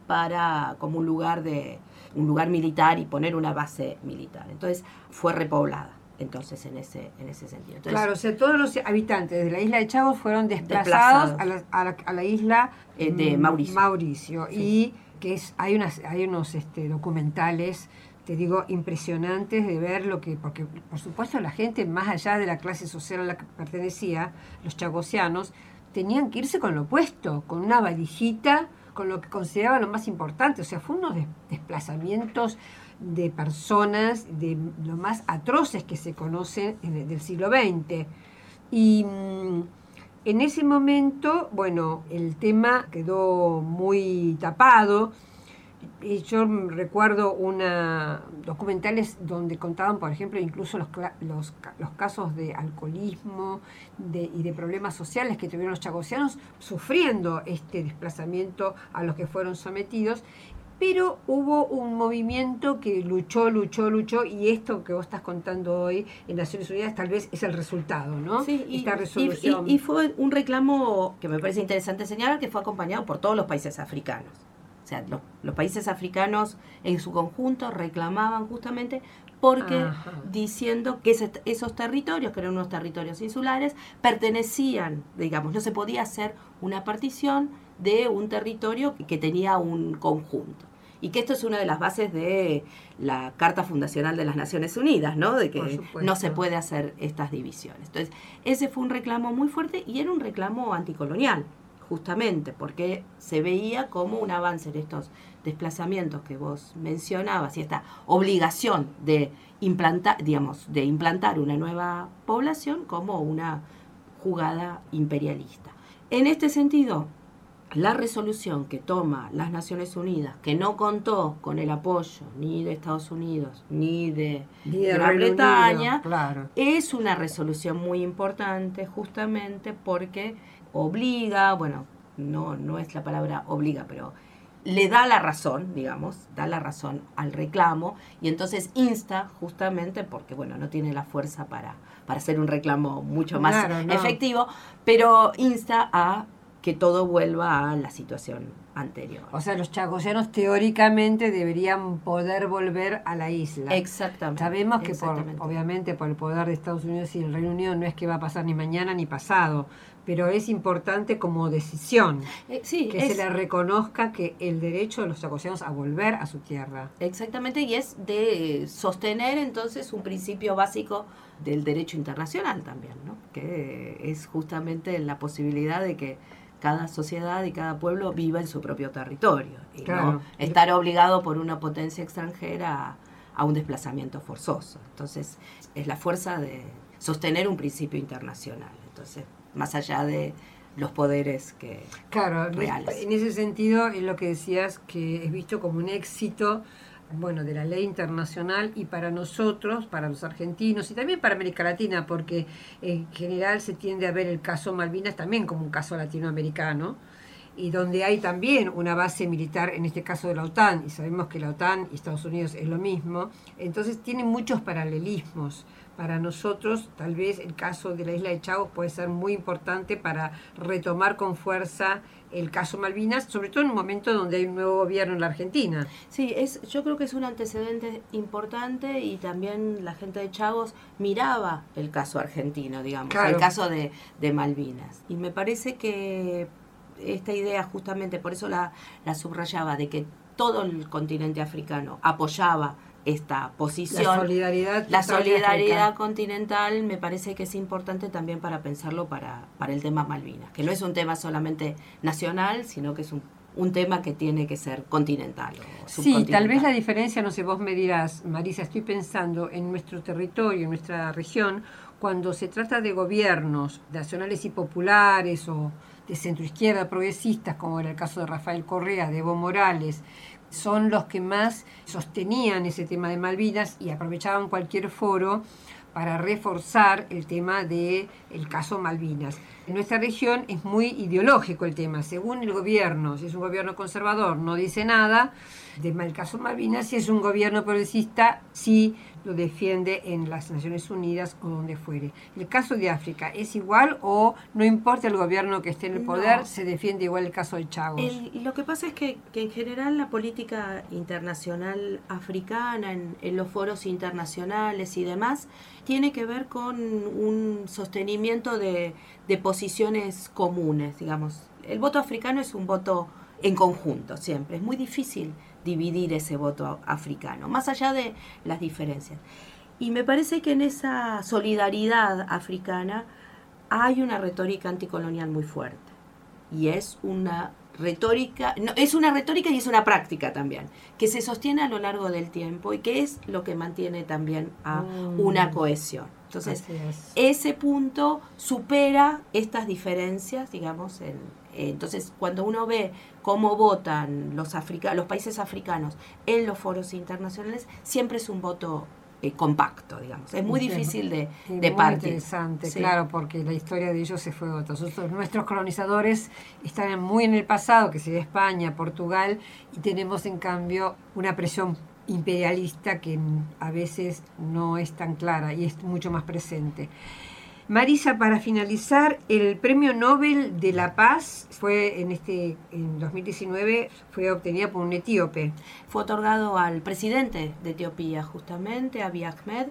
para como un lugar de un lugar militar y poner una base militar. Entonces fue repoblada. Entonces en ese en ese sentido. Entonces, claro, o sea, todos los habitantes de la isla de Chagos fueron desplazados, desplazados. A, la, a, la, a la isla eh, de Mauricio. Mauricio sí. Y que es hay unas hay unos este, documentales, te digo, impresionantes de ver lo que, porque por supuesto la gente más allá de la clase social a la que pertenecía, los chagosianos, tenían que irse con lo opuesto, con una valijita, con lo que consideraban lo más importante. O sea, fue unos des- desplazamientos de personas de lo más atroces que se conocen en el, del siglo veinte. Y mmm, en ese momento, bueno, el tema quedó muy tapado. Y yo recuerdo una documentales donde contaban, por ejemplo, incluso los, los, los casos de alcoholismo de, y de problemas sociales que tuvieron los chagosianos sufriendo este desplazamiento a los que fueron sometidos. Pero hubo un movimiento que luchó, luchó, luchó, y esto que vos estás contando hoy en Naciones Unidas tal vez es el resultado, ¿no? Sí, y, esta resolución. Y, y, y fue un reclamo que me parece interesante señalar, que fue acompañado por todos los países africanos. O sea, los, los países africanos en su conjunto reclamaban justamente porque Ajá. diciendo que ese, esos territorios, que eran unos territorios insulares, pertenecían, digamos, no se podía hacer una partición de un territorio que tenía un conjunto. Y que esto es una de las bases de la Carta Fundacional de las Naciones Unidas, ¿no? De que no se puede hacer estas divisiones. Entonces, ese fue un reclamo muy fuerte y era un reclamo anticolonial, justamente, porque se veía como un avance en estos desplazamientos que vos mencionabas y esta obligación de implantar, digamos, de implantar una nueva población como una jugada imperialista. En este sentido, la resolución que toma las Naciones Unidas, que no contó con el apoyo ni de Estados Unidos ni de, ni de Gran Bretaña, Unido, claro. Es una resolución muy importante justamente porque obliga, bueno, no, no es la palabra obliga, pero le da la razón, digamos, da la razón al reclamo y entonces insta justamente porque, bueno, no tiene la fuerza para, para hacer un reclamo mucho más claro, no. efectivo, pero insta a que todo vuelva a la situación anterior. O sea, los chagoyanos teóricamente deberían poder volver a la isla. Exactamente. Sabemos que, exactamente. Por, obviamente, por el poder de Estados Unidos y el Reino Unido no es que va a pasar ni mañana ni pasado, pero es importante como decisión eh, sí, que es, se le reconozca que el derecho de los chagoyanos a volver a su tierra. Exactamente, y es de sostener entonces un principio básico del derecho internacional también, ¿no? Que es justamente la posibilidad de que cada sociedad y cada pueblo viva en su propio territorio y claro. no estar obligado por una potencia extranjera a, a un desplazamiento forzoso. Entonces, es la fuerza de sostener un principio internacional. Entonces, más allá de los poderes que claro, reales. En ese sentido, es lo que decías, que es visto como un éxito, bueno, de la ley internacional y para nosotros, para los argentinos y también para América Latina, porque en general se tiende a ver el caso Malvinas también como un caso latinoamericano y donde hay también una base militar, en este caso de la OTAN, y sabemos que la OTAN y Estados Unidos es lo mismo, entonces tienen muchos paralelismos. Para nosotros, tal vez el caso de la isla de Chagos puede ser muy importante para retomar con fuerza el caso Malvinas, sobre todo en un momento donde hay un nuevo gobierno en la Argentina. Sí, es, yo creo que es un antecedente importante y también la gente de Chagos miraba el caso argentino, digamos, claro. el caso de, de Malvinas. Y me parece que esta idea, justamente por eso la, la subrayaba, de que todo el continente africano apoyaba esta posición. La solidaridad, la solidaridad continental me parece que es importante también para pensarlo para, para el tema Malvinas, que no es un tema solamente nacional, sino que es un, un tema que tiene que ser continental. O sí, tal vez la diferencia, no sé, vos me dirás, Marisa, estoy pensando en nuestro territorio, en nuestra región, cuando se trata de gobiernos nacionales y populares o de centroizquierda progresistas, como era el caso de Rafael Correa, de Evo Morales, son los que más sostenían ese tema de Malvinas y aprovechaban cualquier foro para reforzar el tema del caso Malvinas. En nuestra región es muy ideológico el tema. Según el gobierno, si es un gobierno conservador, no dice nada del caso Malvinas. Si es un gobierno progresista, sí lo defiende en las Naciones Unidas o donde fuere. ¿El caso de África es igual o no importa el gobierno que esté en el poder, no, se defiende igual el caso de Chagos? El, lo que pasa es que, que en general la política internacional africana, en, en los foros internacionales y demás, tiene que ver con un sostenimiento de, de posiciones comunes, digamos. El voto africano es un voto en conjunto siempre. Es muy difícil dividir ese voto africano, más allá de las diferencias. Y me parece que en esa solidaridad africana hay una retórica anticolonial muy fuerte. Y es una retórica, no, es una retórica y es una práctica también, que se sostiene a lo largo del tiempo y que es lo que mantiene también a mm. una cohesión. Entonces, es. ese punto supera estas diferencias, digamos, en, entonces, cuando uno ve cómo votan los, africa- los países africanos en los foros internacionales, siempre es un voto eh, compacto, digamos. Es muy sí, difícil de, sí, de muy partir. Interesante, sí. Claro, porque la historia de ellos se fue otra. Nuestros colonizadores están muy en el pasado, que sería España, Portugal, y tenemos en cambio una presión imperialista que a veces no es tan clara y es mucho más presente. Marisa, para finalizar, el Premio Nobel de la Paz fue en este en dos mil diecinueve fue obtenida por un etíope. Fue otorgado al presidente de Etiopía, justamente, Abiy Ahmed,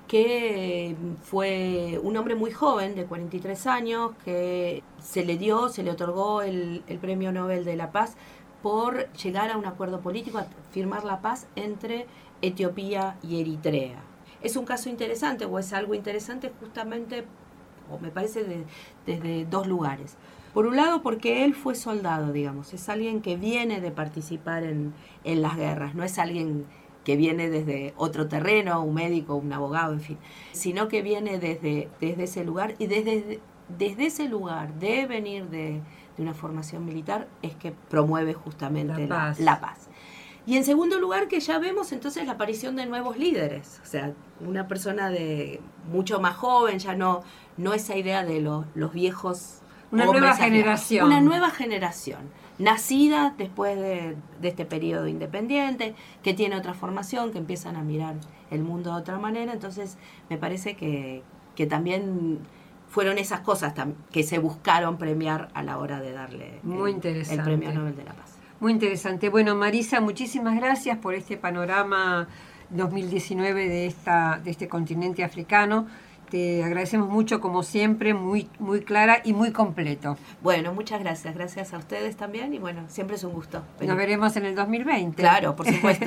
que fue un hombre muy joven, de cuarenta y tres años, que se le dio, se le otorgó el, el Premio Nobel de la Paz por llegar a un acuerdo político, a firmar la paz entre Etiopía y Eritrea. Es un caso interesante, o es algo interesante justamente, o me parece, de, desde dos lugares. Por un lado, porque él fue soldado, digamos, es alguien que viene de participar en, en las guerras, no es alguien que viene desde otro terreno, un médico, un abogado, en fin, sino que viene desde, desde ese lugar, y desde, desde ese lugar de venir de, de una formación militar es que promueve justamente la paz. La, la paz. Y en segundo lugar, que ya vemos entonces la aparición de nuevos líderes, o sea, una persona de mucho más joven, ya no, no esa idea de los, los viejos. Una nueva generación. Una nueva generación, nacida después de, de este periodo independiente, que tiene otra formación, que empiezan a mirar el mundo de otra manera. Entonces, me parece que, que también fueron esas cosas tam- que se buscaron premiar a la hora de darle Muy el, interesante. el Premio Nobel de la Paz. Muy interesante. Bueno, Marisa, muchísimas gracias por este panorama dos mil diecinueve de, esta, de este continente africano. Te agradecemos mucho, como siempre, muy, muy clara y muy completo. Bueno, muchas gracias. Gracias a ustedes también y bueno, siempre es un gusto. Venir. Nos veremos en el dos mil veinte. Claro, por supuesto.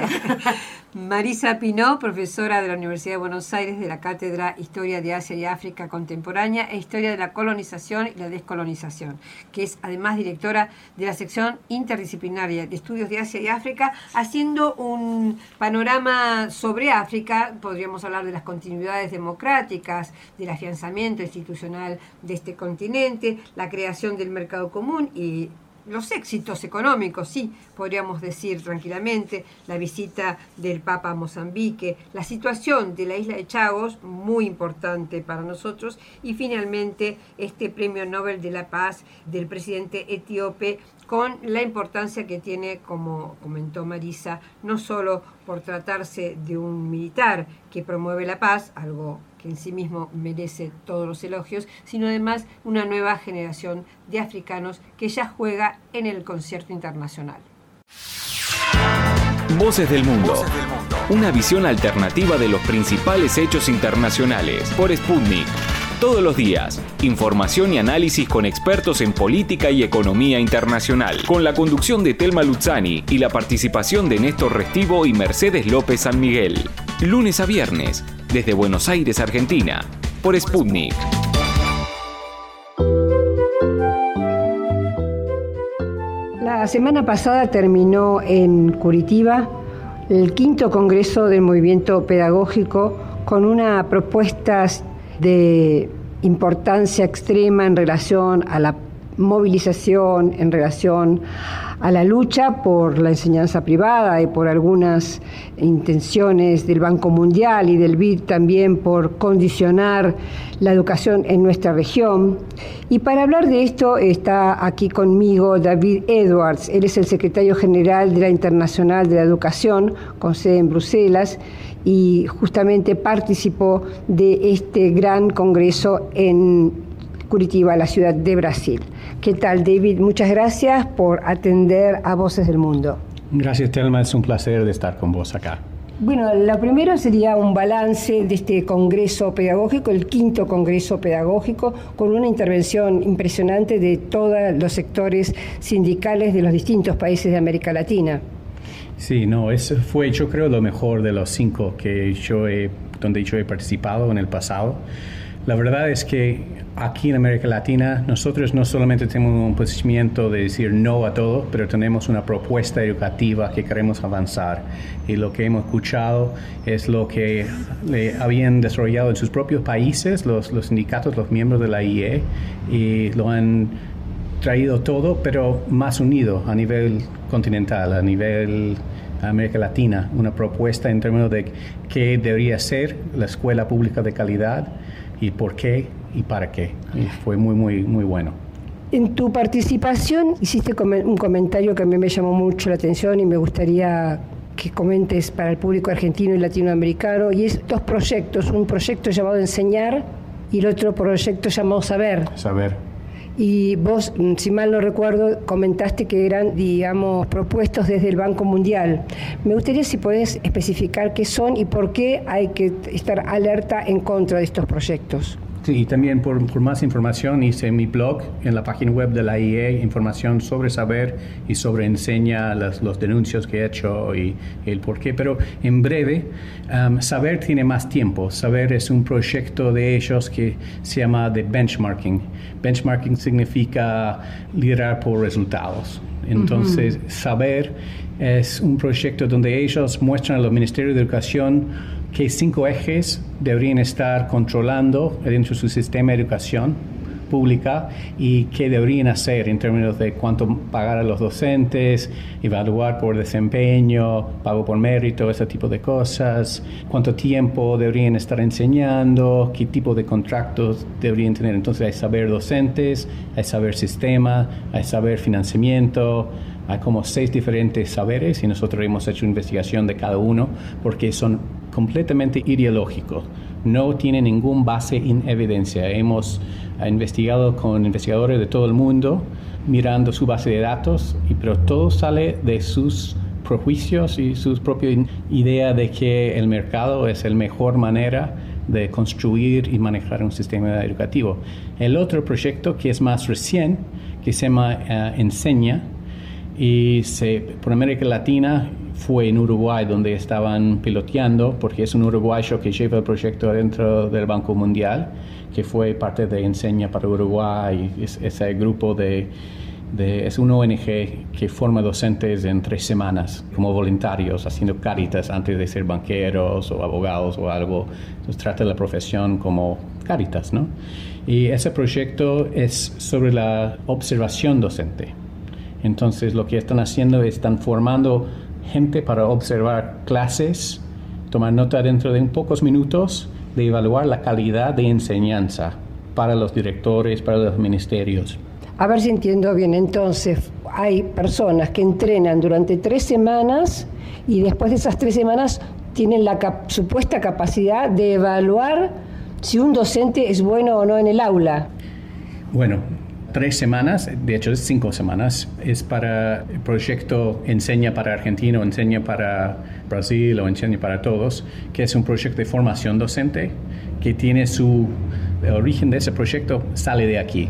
Marisa Pinó, profesora de la Universidad de Buenos Aires de la Cátedra Historia de Asia y África Contemporánea e Historia de la Colonización y la Descolonización, que es además directora de la sección interdisciplinaria de Estudios de Asia y África, haciendo un panorama sobre África. Podríamos hablar de las continuidades democráticas, del afianzamiento institucional de este continente, la creación del mercado común y los éxitos económicos, sí, podríamos decir tranquilamente, la visita del Papa a Mozambique, la situación de la isla de Chagos, muy importante para nosotros, y finalmente este Premio Nobel de la Paz del presidente etíope, con la importancia que tiene, como comentó Marisa, no solo por tratarse de un militar que promueve la paz, algo que en sí mismo merece todos los elogios, sino además una nueva generación de africanos que ya juega en el concierto internacional. Voces del Mundo. Voces del Mundo. Una visión alternativa de los principales hechos internacionales por Sputnik. Todos los días, información y análisis con expertos en política y economía internacional, con la conducción de Telma Luzzani y la participación de Néstor Restivo y Mercedes López San Miguel. Lunes a viernes, desde Buenos Aires, Argentina, por Sputnik. La semana pasada terminó en Curitiba el quinto Congreso del Movimiento Pedagógico con una propuesta de importancia extrema en relación a la movilización, en relación a la lucha por la enseñanza privada y por algunas intenciones del Banco Mundial y del B I D también por condicionar la educación en nuestra región. Y para hablar de esto está aquí conmigo David Edwards. Él es el secretario general de la Internacional de la Educación, con sede en Bruselas, y justamente participó de este gran congreso en Curitiba, la ciudad de Brasil. ¿Qué tal, David? Muchas gracias por atender a Voces del Mundo. Gracias, Telma. Es un placer de estar con vos acá. Bueno, lo primero sería un balance de este congreso pedagógico, el quinto congreso pedagógico, con una intervención impresionante de todos los sectores sindicales de los distintos países de América Latina. Sí, no, eso fue, yo creo, lo mejor de los cinco que yo he, donde yo he participado en el pasado. La verdad es que aquí en América Latina nosotros no solamente tenemos un posicionamiento de decir no a todo, pero tenemos una propuesta educativa que queremos avanzar. Y lo que hemos escuchado es lo que le habían desarrollado en sus propios países los, los sindicatos, los miembros de la I E, y lo han traído todo, pero más unido a nivel continental, a nivel América Latina, una propuesta en términos de qué debería ser la escuela pública de calidad y por qué y para qué. Y fue muy, muy, muy bueno. En tu participación hiciste un comentario que a mí me llamó mucho la atención y me gustaría que comentes para el público argentino y latinoamericano, y es dos proyectos, un proyecto llamado Enseñar y el otro proyecto llamado Saber. Saber. Y vos, si mal no recuerdo, comentaste que eran, digamos, propuestos desde el Banco Mundial. Me gustaría si podés especificar qué son y por qué hay que estar alerta en contra de estos proyectos. Sí, y también por, por más información hice mi blog en la página web de la I E, información sobre Saber y sobre Enseña, las, los denuncios que he hecho y, y el por qué. Pero en breve, um, Saber tiene más tiempo. Saber es un proyecto de ellos que se llama de benchmarking. Benchmarking significa liderar por resultados. Entonces, uh-huh. Saber es un proyecto donde ellos muestran a los ministerios de educación que cinco ejes deberían estar controlando dentro de su sistema de educación pública y qué deberían hacer en términos de cuánto pagar a los docentes, evaluar por desempeño, pago por mérito, ese tipo de cosas, cuánto tiempo deberían estar enseñando, qué tipo de contratos deberían tener. Entonces hay saber docentes, hay saber sistema, hay saber financiamiento. Hay como seis diferentes saberes y nosotros hemos hecho investigación de cada uno porque son completamente ideológicos. No tienen ninguna base en evidencia. Hemos investigado con investigadores de todo el mundo, mirando su base de datos, y, pero todo sale de sus prejuicios y sus propias ideas de que el mercado es la mejor manera de construir y manejar un sistema educativo. El otro proyecto que es más recién, que se llama uh, Enseña, y se, por América Latina fue en Uruguay donde estaban piloteando, porque es un uruguayo que lleva el proyecto dentro del Banco Mundial, que fue parte de Enseña para Uruguay. Es, ese grupo de, de, es una O N G que forma docentes en tres semanas como voluntarios, haciendo Cáritas antes de ser banqueros o abogados o algo. Entonces trata la profesión como Cáritas, ¿no? Y ese proyecto es sobre la observación docente. Entonces lo que están haciendo es están formando gente para observar clases, tomar nota dentro de un pocos minutos de evaluar la calidad de enseñanza para los directores, para los ministerios. A ver si entiendo bien. Entonces hay personas que entrenan durante tres semanas y después de esas tres semanas tienen la cap- supuesta capacidad de evaluar si un docente es bueno o no en el aula. Bueno, tres semanas, de hecho es cinco semanas, es para el proyecto Enseña para Argentina o Enseña para Brasil o Enseña para Todos, que es un proyecto de formación docente que tiene su, el origen de ese proyecto sale de aquí.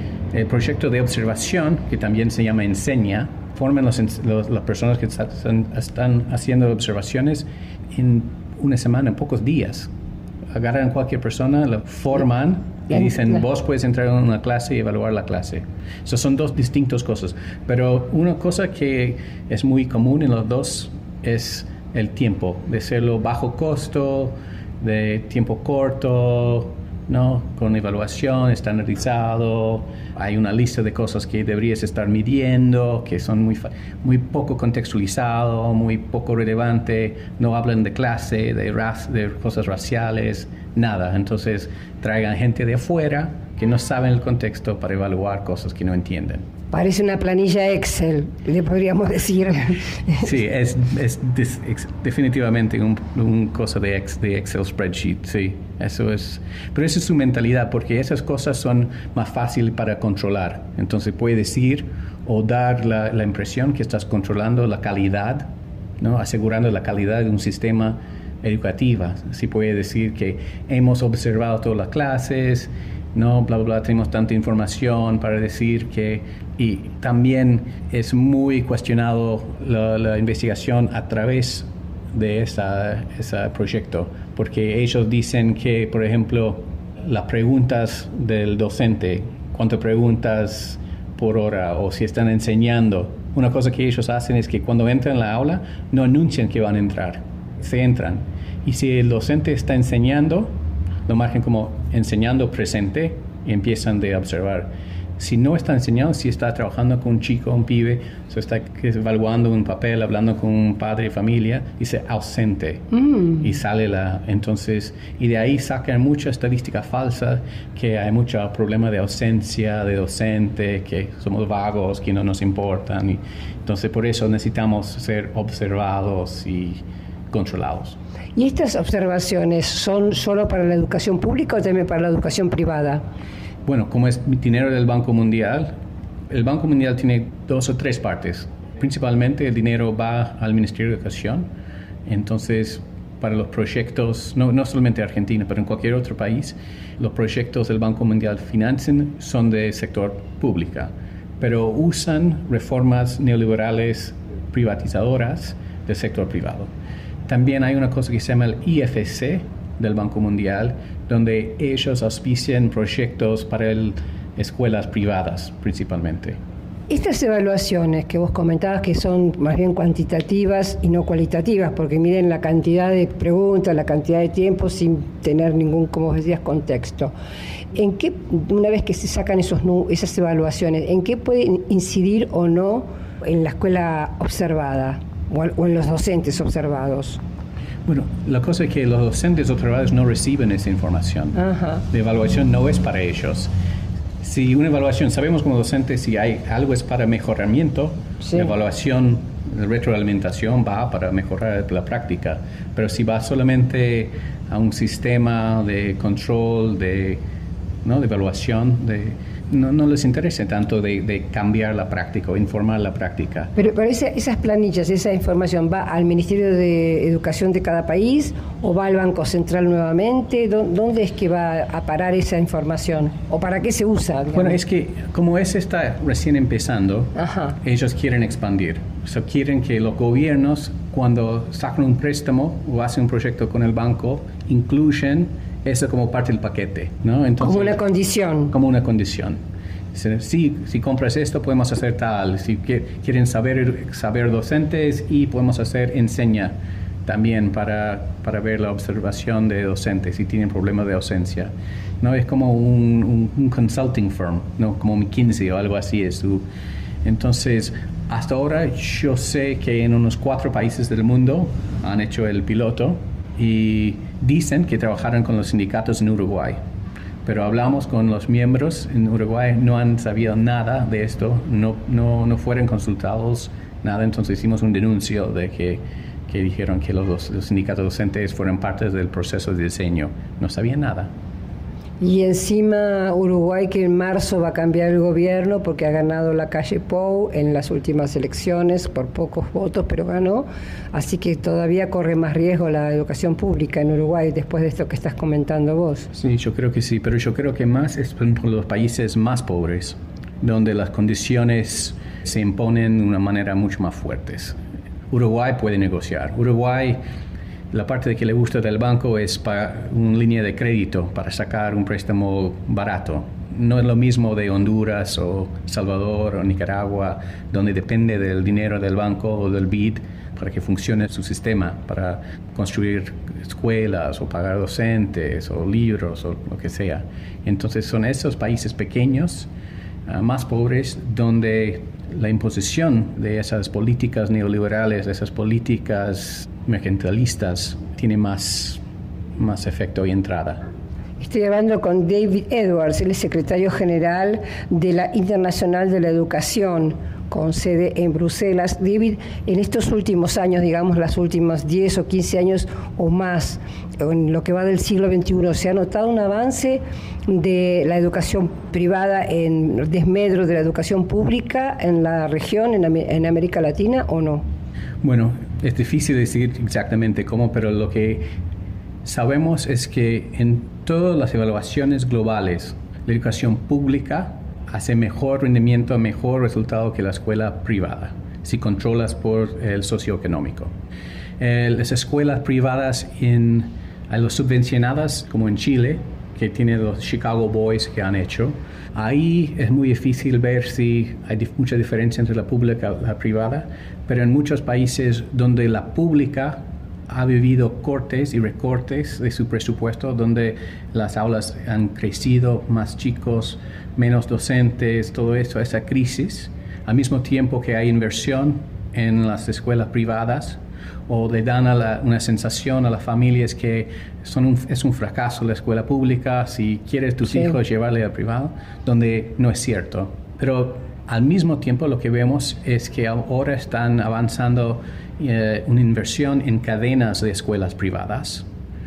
El proyecto de observación, que también se llama Enseña, forman los, los, las personas que están, están haciendo observaciones en una semana, en pocos días. Agarran a cualquier persona, la forman y dicen, vos puedes entrar en una clase y evaluar la clase. Esas son dos distintas cosas. Pero una cosa que es muy común en los dos es el tiempo, de hacerlo bajo costo, de tiempo corto, ¿no? Con evaluación estandarizado. Hay una lista de cosas que deberías estar midiendo, que son muy, muy poco contextualizado, muy poco relevante. No hablan de clase, de, raz, de cosas raciales, nada. Entonces traigan gente de afuera que no saben el contexto para evaluar cosas que no entienden. Parece una planilla Excel, le podríamos decir. Sí, es, es, es, es definitivamente un, un cosa de, ex, de Excel spreadsheet, sí. Eso es, pero esa es su mentalidad, porque esas cosas son más fáciles para controlar. Entonces puede decir o dar la, la impresión que estás controlando la calidad, ¿no? Asegurando la calidad de un sistema educativo. Sí puede decir que hemos observado todas las clases, no, bla, bla, bla, tenemos tanta información para decir que... Y también es muy cuestionado la, la investigación a través de esa, ese proyecto, porque ellos dicen que, por ejemplo, las preguntas del docente, cuántas preguntas por hora o si están enseñando, una cosa que ellos hacen es que cuando entran en la aula no anuncian que van a entrar, se entran. Y si el docente está enseñando, lo marcan como enseñando presente y empiezan de observar. Si no está enseñando, si está trabajando con un chico, un pibe, se está evaluando un papel, hablando con un padre de familia, dice ausente mm. y sale la... Entonces, y de ahí sacan mucha estadística falsa, que hay mucho problema de ausencia de docente, que somos vagos, que no nos importan. Y entonces, por eso necesitamos ser observados y controlados. ¿Y estas observaciones son solo para la educación pública o también para la educación privada? Bueno, como es dinero del Banco Mundial, el Banco Mundial tiene dos o tres partes. Principalmente el dinero va al Ministerio de Educación. Entonces, para los proyectos, no, no solamente Argentina, pero en cualquier otro país, los proyectos del Banco Mundial financian son de sector público, pero usan reformas neoliberales privatizadoras del sector privado. También hay una cosa que se llama el I F C del Banco Mundial, donde ellos auspician proyectos para el, escuelas privadas principalmente. Estas evaluaciones que vos comentabas que son más bien cuantitativas y no cualitativas, porque miren la cantidad de preguntas, la cantidad de tiempo sin tener ningún, como decías, contexto. ¿En qué, una vez que se sacan esos, esas evaluaciones, en qué pueden incidir o no en la escuela observada o en los docentes observados? Bueno, la cosa es que los docentes observados no reciben esa información. Ajá. La evaluación no es para ellos. Si una evaluación, sabemos como docentes si hay algo es para mejoramiento, sí. La evaluación, la retroalimentación va para mejorar la práctica, pero si va solamente a un sistema de control, de, ¿no? de evaluación, de, no, no les interesa tanto de, de cambiar la práctica o informar la práctica. Pero, pero esa, esas planillas, esa información, ¿va al Ministerio de Educación de cada país o va al Banco Central nuevamente? ¿Dónde es que va a parar esa información? ¿O para qué se usa? Digamos? Bueno, es que como ese está recién empezando, Ajá. ellos quieren expandir. O sea, quieren que los gobiernos, cuando sacan un préstamo o hacen un proyecto con el banco, incluyen eso como parte del paquete, ¿no? Entonces, como una condición. Como una condición. Si, si compras esto, podemos hacer tal. Si quieren saber, saber docentes, y podemos hacer enseña también para, para ver la observación de docentes si tienen problemas de docencia. ¿No? Es como un, un, un consulting firm, ¿no? Como McKinsey o algo así. Es su, entonces, hasta ahora yo sé que en unos cuatro países del mundo han hecho el piloto y dicen que trabajaron con los sindicatos en Uruguay, pero hablamos con los miembros en Uruguay, no han sabido nada de esto, no, no, no fueron consultados, nada, entonces hicimos un denuncio de que, que dijeron que los, los sindicatos docentes fueron parte del proceso de diseño, no sabían nada. Y encima Uruguay, que en marzo va a cambiar el gobierno porque ha ganado la calle Pou en las últimas elecciones por pocos votos, pero ganó, así que todavía corre más riesgo la educación pública en Uruguay después de esto que estás comentando vos. Sí, yo creo que sí, pero yo creo que más es por los países más pobres, donde las condiciones se imponen de una manera mucho más fuertes. Uruguay puede negociar. Uruguay, la parte de que le gusta del banco es para una línea de crédito para sacar un préstamo barato. No es lo mismo de Honduras o Salvador o Nicaragua, donde depende del dinero del banco o del B I D para que funcione su sistema, para construir escuelas o pagar docentes o libros o lo que sea. Entonces son esos países pequeños, uh, más pobres, donde la imposición de esas políticas neoliberales, de esas políticas mercantilistas, tiene más, más efecto y entrada. Estoy hablando con David Edwards, él es secretario general de la Internacional de la Educación, con sede en Bruselas. David, en estos últimos años, digamos las últimas diez o quince años o más, en lo que va del siglo veintiuno, ¿se ha notado un avance de la educación privada en desmedro de la educación pública en la región, en, en América Latina, o no? Bueno, es difícil decir exactamente cómo, pero lo que sabemos es que en todas las evaluaciones globales, la educación pública hace mejor rendimiento, mejor resultado que la escuela privada, si controlas por el socioeconómico. Eh, las escuelas privadas, en, a las subvencionadas, como en Chile, que tiene los Chicago Boys que han hecho, ahí es muy difícil ver si hay dif- mucha diferencia entre la pública y la privada, pero en muchos países donde la pública ha vivido cortes y recortes de su presupuesto, donde las aulas han crecido, más chicos, menos docentes, todo eso, esa crisis, al mismo tiempo que hay inversión en las escuelas privadas, o le dan a la, una sensación a las familias que son un, es un fracaso la escuela pública, si quieres tus sí. hijos llevarle al privado, donde no es cierto. Pero Al mismo tiempo, lo que vemos es que ahora están avanzando eh, una inversión en cadenas de escuelas privadas,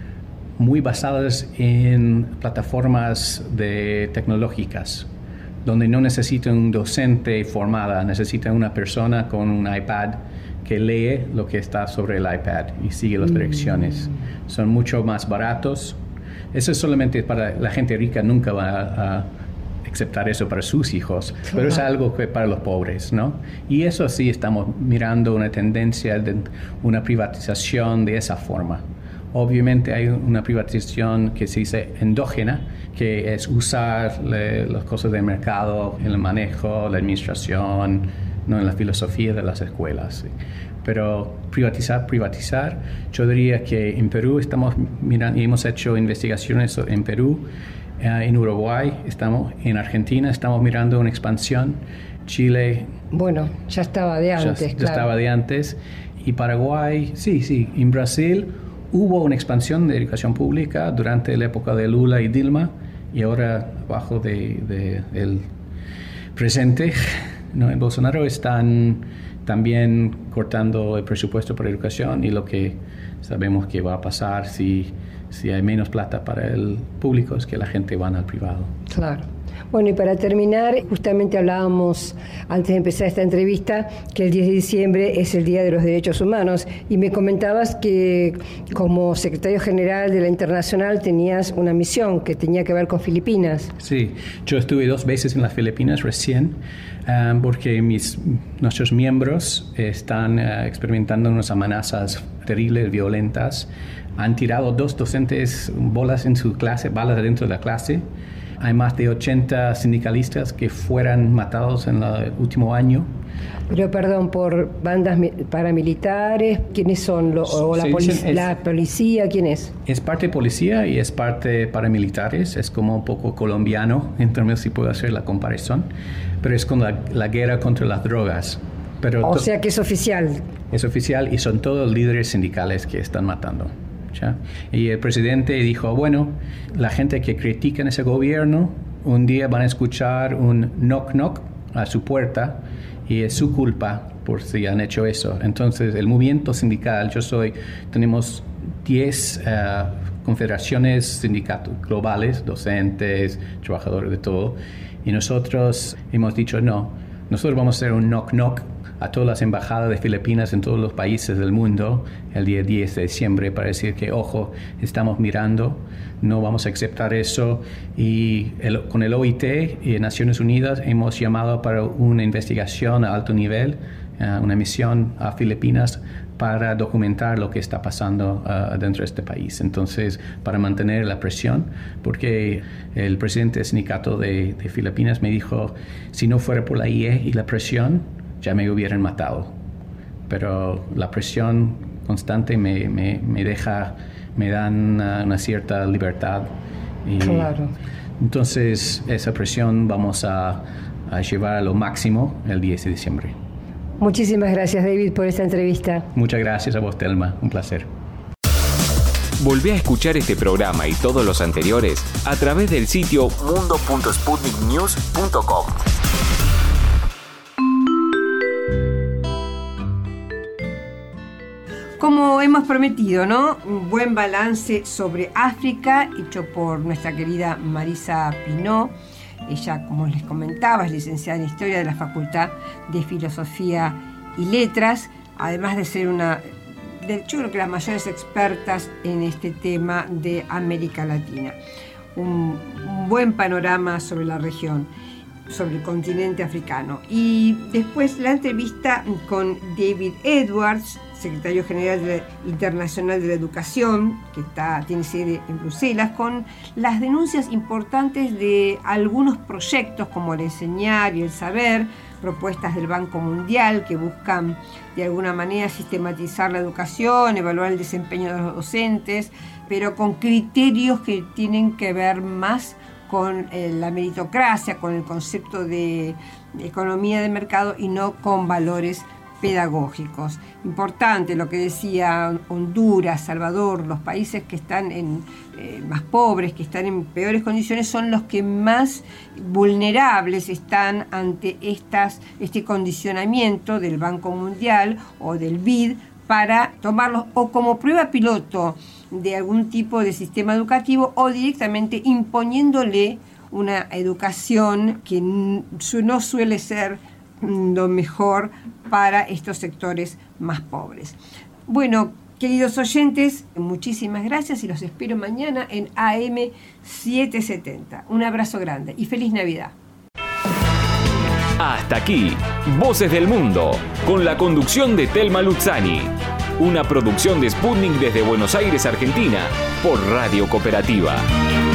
muy basadas en plataformas de tecnológicas, donde no necesitan un docente formada, necesitan una persona con un iPad que lee lo que está sobre el iPad y sigue las direcciones. Mm. Son mucho más baratos. Eso es solamente para la gente rica, nunca va a, a aceptar eso para sus hijos, claro. Pero es algo que para los pobres, ¿no? Y eso sí estamos mirando una tendencia de una privatización de esa forma. Obviamente hay una privatización que se dice endógena, que es usar le, las cosas del mercado en el manejo, la administración, no en la filosofía de las escuelas. Pero privatizar, privatizar, yo diría que en Perú estamos mirando, y hemos hecho investigaciones en Perú, eh, en Uruguay, estamos, en Argentina estamos mirando una expansión, Chile... Bueno, ya estaba de antes, ya, claro. Ya estaba de antes, y Paraguay, sí, sí, en Brasil hubo una expansión de educación pública durante la época de Lula y Dilma, y ahora bajo de, de el presente, ¿no? En Bolsonaro están también cortando el presupuesto para educación, y lo que sabemos que va a pasar si, si hay menos plata para el público es que la gente va al privado. Claro. Bueno, y para terminar, justamente hablábamos antes de empezar esta entrevista que el diez de diciembre es el Día de los Derechos Humanos, y me comentabas que como secretario general de la Internacional tenías una misión que tenía que ver con Filipinas. Sí, yo estuve dos veces en las Filipinas recién, um, porque mis, nuestros miembros están uh, experimentando unas amenazas terribles, violentas. Han tirado dos docentes bolas en su clase, balas dentro de la clase. Hay más de ochenta sindicalistas que fueron matados en el último año. Pero perdón, ¿por bandas paramilitares? ¿Quiénes son? Lo, ¿O la, polic- es, la policía? ¿Quién es? Es parte policía y es parte paramilitares. Es como un poco colombiano, entonces si puedo hacer la comparación. Pero es con la, la guerra contra las drogas. Pero o to- sea que es oficial. Es oficial y son todos líderes sindicales que están matando. ¿Ya? Y el presidente dijo, bueno, la gente que critica en ese gobierno, un día van a escuchar un knock knock a su puerta y es su culpa por si han hecho eso. Entonces, el movimiento sindical, yo soy, tenemos diez uh, confederaciones sindicatos globales, docentes, trabajadores de todo, y nosotros hemos dicho, no, nosotros vamos a hacer un knock knock a todas las embajadas de Filipinas en todos los países del mundo el día diez de diciembre para decir que, ojo, estamos mirando, no vamos a aceptar eso. Y el, con el O I T y Naciones Unidas hemos llamado para una investigación a alto nivel, uh, una misión a Filipinas para documentar lo que está pasando uh, dentro de este país. Entonces, para mantener la presión, porque el presidente del sindicato de, de Filipinas me dijo, si no fuera por la I E y la presión, ya me hubieran matado. Pero la presión constante me, me, me deja, me dan una, una cierta libertad. Y claro. Entonces, esa presión vamos a, a llevar a lo máximo el diez de diciembre. Muchísimas gracias, David, por esta entrevista. Muchas gracias a vos, Telma. Un placer. Volvé a escuchar este programa y todos los anteriores a través del sitio mundo punto sputnik news punto com. Como hemos prometido, ¿no? Un buen balance sobre África hecho por nuestra querida Marisa Pinó. Ella, como les comentaba, es licenciada en Historia de la Facultad de Filosofía y Letras, además de ser una, de, yo creo que las mayores expertas en este tema de América Latina. Un, un buen panorama sobre la región, sobre el continente africano. Y después la entrevista con David Edwards, secretario general de Internacional de la Educación, que está, tiene sede en Bruselas, con las denuncias importantes de algunos proyectos como el Enseñar y el Saber, propuestas del Banco Mundial que buscan de alguna manera sistematizar la educación, evaluar el desempeño de los docentes, pero con criterios que tienen que ver más con eh, la meritocracia, con el concepto de economía de mercado y no con valores pedagógicos. Importante lo que decía Honduras, Salvador, los países que están en, eh, más pobres, que están en peores condiciones, son los que más vulnerables están ante estas, este condicionamiento del Banco Mundial o del B I D para tomarlos o como prueba piloto de algún tipo de sistema educativo o directamente imponiéndole una educación que no suele ser lo mejor para estos sectores más pobres. Bueno, queridos oyentes, muchísimas gracias y los espero mañana en A M setecientos setenta. Un abrazo grande y feliz Navidad. Hasta aquí, Voces del Mundo, con la conducción de Telma Luzzani. Una producción de Sputnik desde Buenos Aires, Argentina, por Radio Cooperativa.